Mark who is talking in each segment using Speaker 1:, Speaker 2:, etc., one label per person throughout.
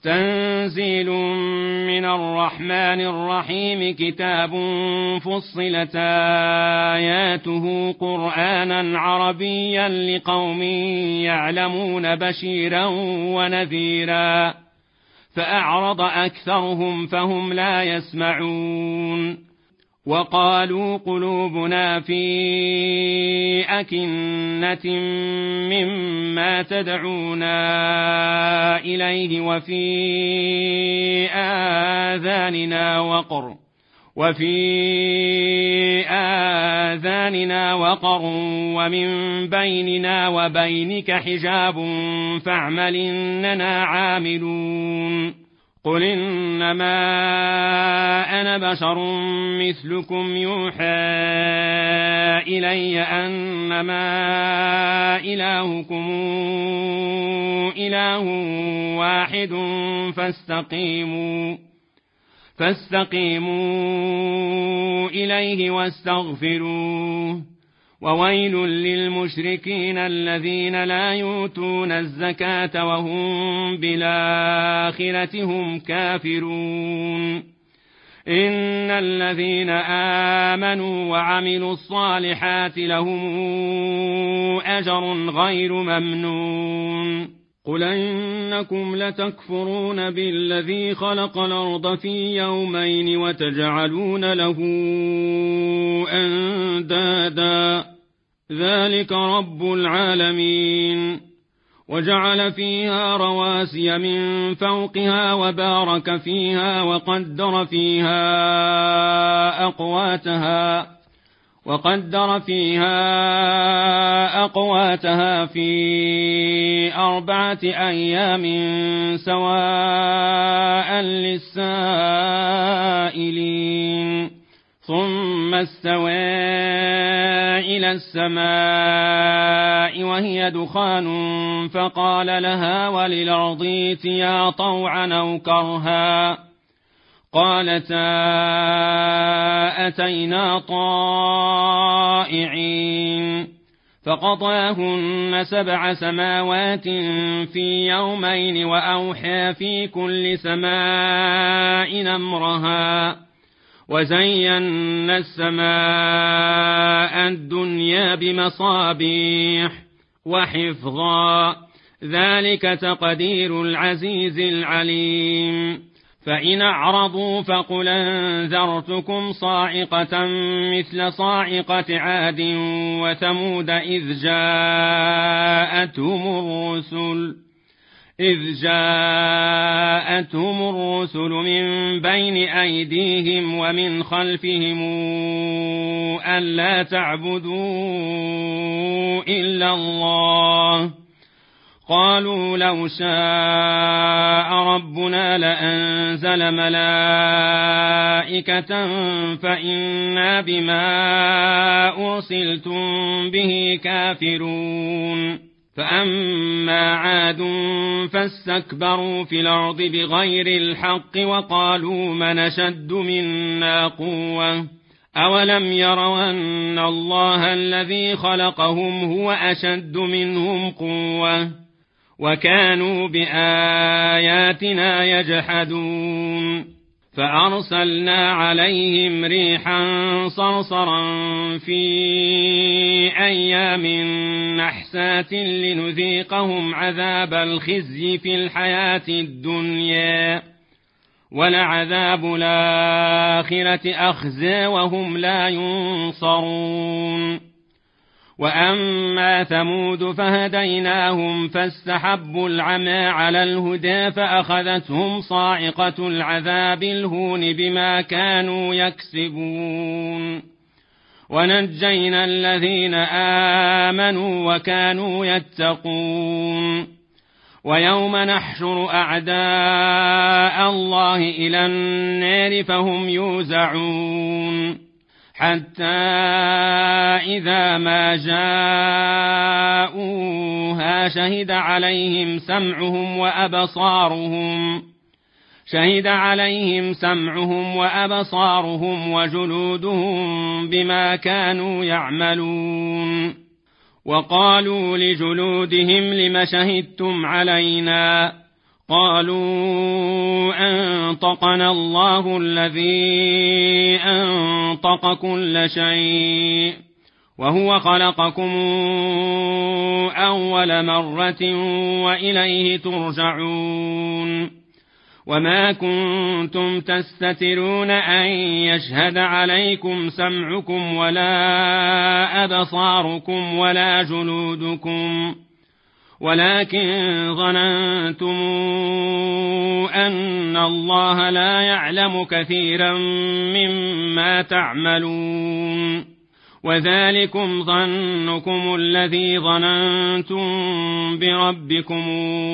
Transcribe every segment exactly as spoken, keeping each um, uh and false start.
Speaker 1: تنزيل من الرحمن الرحيم. كتاب فصلت آياته قرآنا عربيا لقوم يعلمون بشيرا ونذيرا فأعرض أكثرهم فهم لا يسمعون. وقالوا قلوبنا في أكنة مما تدعونا إليه وفي آذاننا وقر وفي آذاننا وقر ومن بيننا وبينك حجاب فاعمل إننا عاملون. قل إنما أنا بشر مثلكم يوحى إلي أنما إلهكم إله واحد فاستقيموا فاستقيموا إليه واستغفروه. وويل للمشركين الذين لا يؤتون الزكاة وهم بالآخرة هم كافرون. إن الذين آمنوا وعملوا الصالحات لهم أجر غير ممنون. قل إنكم لتكفرون بالذي خلق الأرض في يومين وتجعلون له أندادا ذلك رب العالمين. وجعل فيها رواسي من فوقها وبارك فيها وقدر فيها أقواتها وقدر فيها أقواتها في أربعة أيام سواء للسائلين. ثم استوى إلى السماء وهي دخان فقال لها وللأرض ائتيا طوعا أو كرها قالتا أتينا طائعين. فقضاهن سبع سماوات في يومين وأوحى في كل سماء أمرها وزينا السماء الدنيا بمصابيح وحفظا ذلك تقدير العزيز العليم. فإن أعرضوا فقل أنذرتكم صاعقة مثل صاعقة عاد وثمود إذ جاءتهم الرسل إذ جاءتهم الرسل من بين أيديهم ومن خلفهم ألا تعبدوا إلا الله قالوا لو شاء ربنا لأنزل ملائكة فإنا بما أرسلتم به كافرون. فأما عاد فاستكبروا في الأرض بغير الحق وقالوا من أشد منا قوة أولم يروا أن الله الذي خلقهم هو أشد منهم قوة وكانوا بآياتنا يجحدون. فأرسلنا عليهم ريحا صرصرا في أيام نحسات لنذيقهم عذاب الخزي في الحياة الدنيا ولعذاب الآخرة أخزى وهم لا ينصرون. وأما ثمود فهديناهم فاستحبوا العمى على الهدى فأخذتهم صاعقة العذاب الهون بما كانوا يكسبون. ونجينا الذين آمنوا وكانوا يتقون. ويوم نحشر أعداء الله إلى النار فهم يوزعون حتى إذا ما جاءوها شهد عليهم سمعهم وأبصارهم شهد عليهم سمعهم وأبصارهم وجلودهم بما كانوا يعملون. وقالوا لجلودهم لم شهدتم علينا قالوا أنطقنا الله الذي أنطق كل شيء وهو خلقكم أول مرة وإليه ترجعون وما كنتم تستترون أن يشهد عليكم سمعكم ولا أبصاركم ولا جلودكم ولكن ظننتم أن الله لا يعلم كثيرا مما تعملون وذلكم ظنكم الذي ظننتم بربكم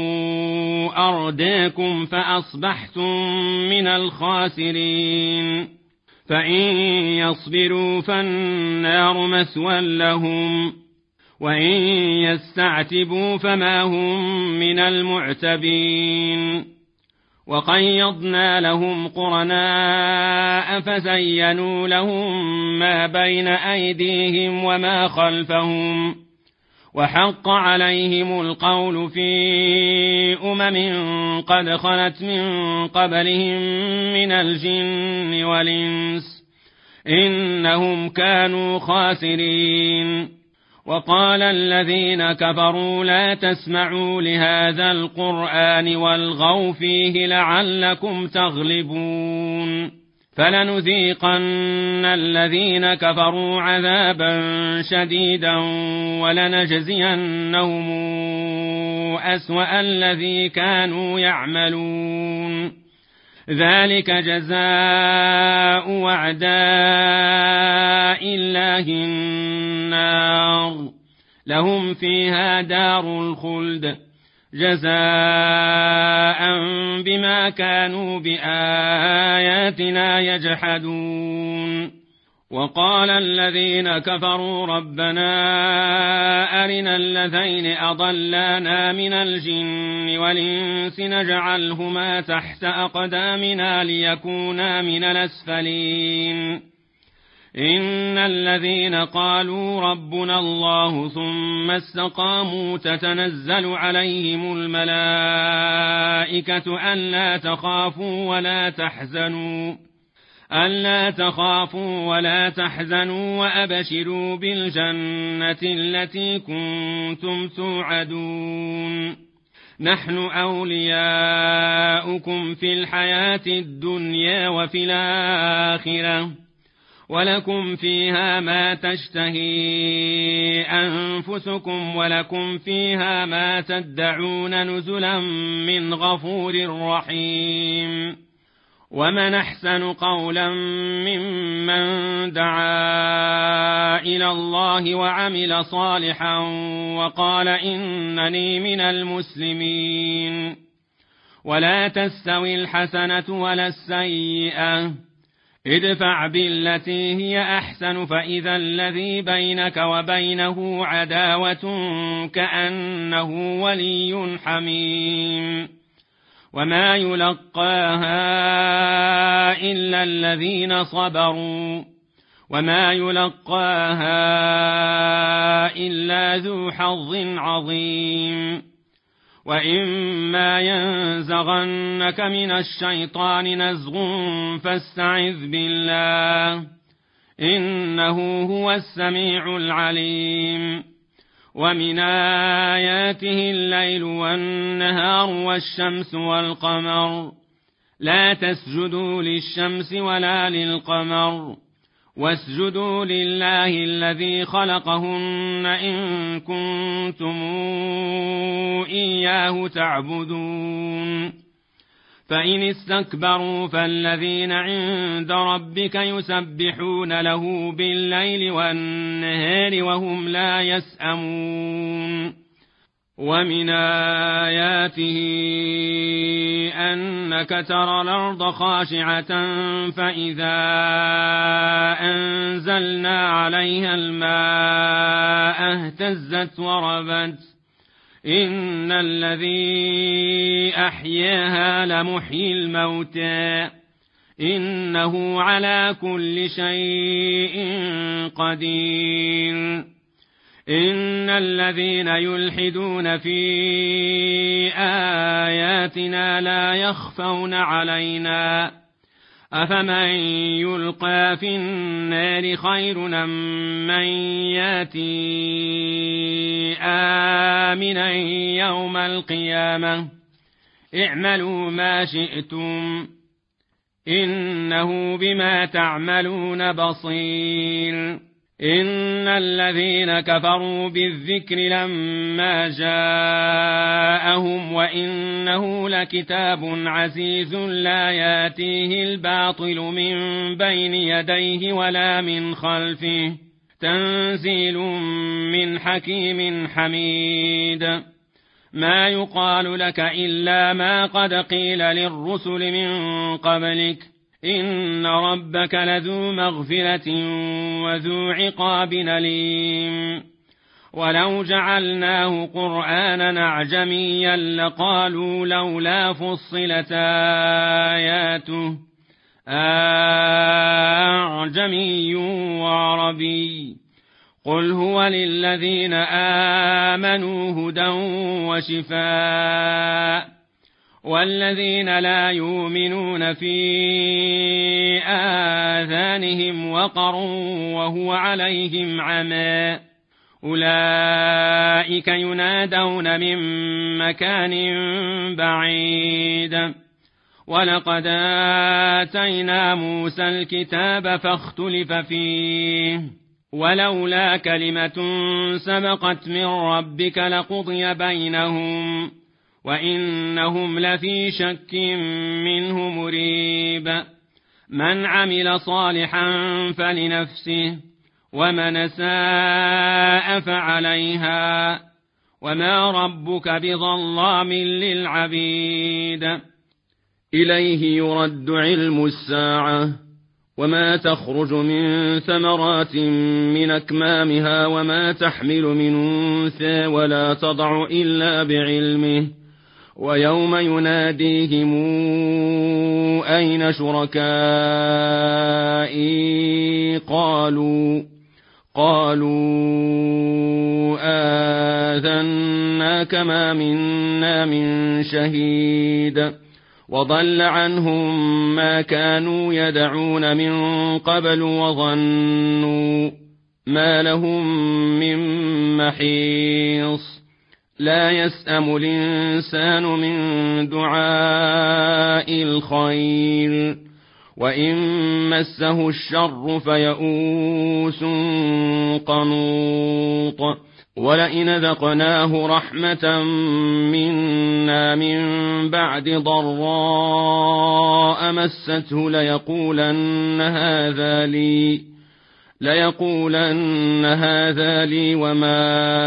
Speaker 1: أرداكم فأصبحتم من الخاسرين فإن يصبروا فالنار مثوى لهم وإن يستعتبوا فما هم من المعتبين وقيضنا لهم قرناء فزينوا لهم ما بين أيديهم وما خلفهم وحق عليهم القول في أمم قد خلت من قبلهم من الجن والإنس إنهم كانوا خاسرين وقال الذين كفروا لا تسمعوا لهذا القرآن والغوا فيه لعلكم تغلبون فلنذيقن الذين كفروا عذابا شديدا ولنجزينهم أسوأ الذي كانوا يعملون ذلك جزاء وعداء الله النار لهم فيها دار الخلد جزاء بما كانوا بآياتنا يجحدون وقال الذين كفروا ربنا أرنا الذين أضلانا من الجن والإنس نجعلهما تحت أقدامنا ليكونا من الأسفلين إن الذين قالوا ربنا الله ثم استقاموا تتنزل عليهم الملائكة ألا تخافوا ولا تحزنوا ألا تخافوا ولا تحزنوا وأبشروا بالجنة التي كنتم توعدون نحن أولياؤكم في الحياة الدنيا وفي الآخرة ولكم فيها ما تشتهي أنفسكم ولكم فيها ما تدعون نزلا من غفور رحيم ومن أحسن قولا ممن دعا إلى الله وعمل صالحا وقال إنني من المسلمين ولا تستوي الحسنة ولا السيئة ادفع بالتي هي أحسن فإذا الذي بينك وبينه عداوة كأنه ولي حميم وما يلقاها إلا الذين صبروا وما يلقاها إلا ذو حظ عظيم وإما ينزغنك من الشيطان نزغ فاستعذ بالله إنه هو السميع العليم ومن آياته الليل والنهار والشمس والقمر لا تسجدوا للشمس ولا للقمر واسجدوا لله الذي خلقهن إن كنتم إياه تعبدون فإن استكبروا فالذين عند ربك يسبحون له بالليل والنهار وهم لا يسأمون ومن آياته أنك ترى الأرض خاشعة فإذا أنزلنا عليها الماء اهتزت وربت إن الذي أحياها لمحيي الموتى إنه على كل شيء قدير إن الذين يلحدون في آياتنا لا يخفون علينا أفمن يلقى في النار خير أم من ياتي آمنا يوم القيامة اعملوا ما شئتم إنه بما تعملون بصير. إن الذين كفروا بالذكر لما جاءهم وإنه لكتاب عزيز لا ياتيه الباطل من بين يديه ولا من خلفه تنزيل من حكيم حميد. ما يقال لك إلا ما قد قيل للرسل من قبلك إن ربك لذو مغفرة وذو عقاب أليم. ولو جعلناه قرآنا أعجميا لقالوا لولا فصلت آياته أعجمي وعربي قل هو للذين آمنوا هدى وشفاء والذين لا يؤمنون في آذانهم وقر وهو عليهم عمى أولئك ينادون من مكان بعيد. ولقد آتينا موسى الكتاب فاختلف فيه ولولا كلمة سبقت من ربك لقضي بينهم وإنهم لفي شك منه مريب. من عمل صالحا فلنفسه ومن أساء فعليها وما ربك بظلام للعبيد. إليه يرد علم الساعة وما تخرج من ثمرات من أكمامها وما تحمل من أنثى ولا تضع إلا بعلمه ويوم يناديهم أين شركائي قالوا قالوا آذناك ما منا من شهيد وضل عنهم ما كانوا يدعون من قبل وظنوا ما لهم من محيص. لا يسأم الإنسان من دعاء الخير وإن مسه الشر فيئوس قنوط. ولئن ذقناه رحمة منا من بعد ضراء مسته ليقولن هذا لي ليقولن هذا لي وما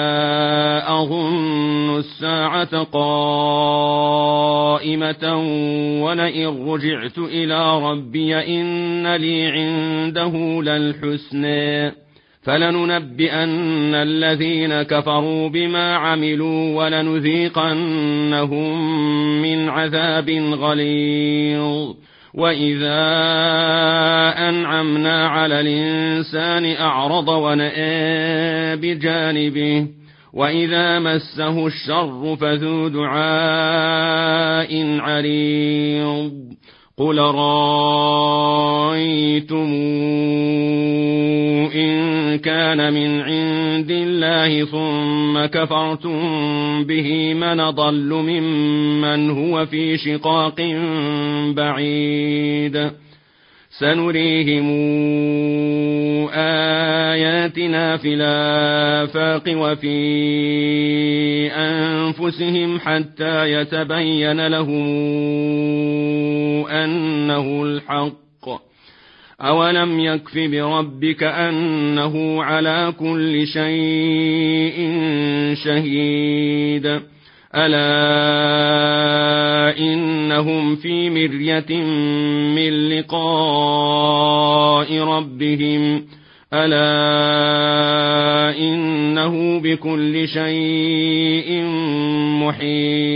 Speaker 1: أظن الساعة قائمة ولئن رجعت إلى ربي إن لي عنده للحسنى فلننبئن الذين كفروا بما عملوا ولنذيقنهم من عذاب غليظ. وإذا أنعمنا على الإنسان أعرض ونأى بجانبه وإذا مسه الشر فذو دعاء عريض. قل رأيتم إن كان من عند الله ثم كفرتم به من ضل ممن هو في شقاق بعيد. سنريهم آياتنا في الآفاق وفي أنفسهم حتى يتبين لهم أنه الحق. أولم يكف بربك أنه على كل شيء شهيد. ألا إنهم في مرية من لقاء ربهم ألا إنه بكل شيء محيط.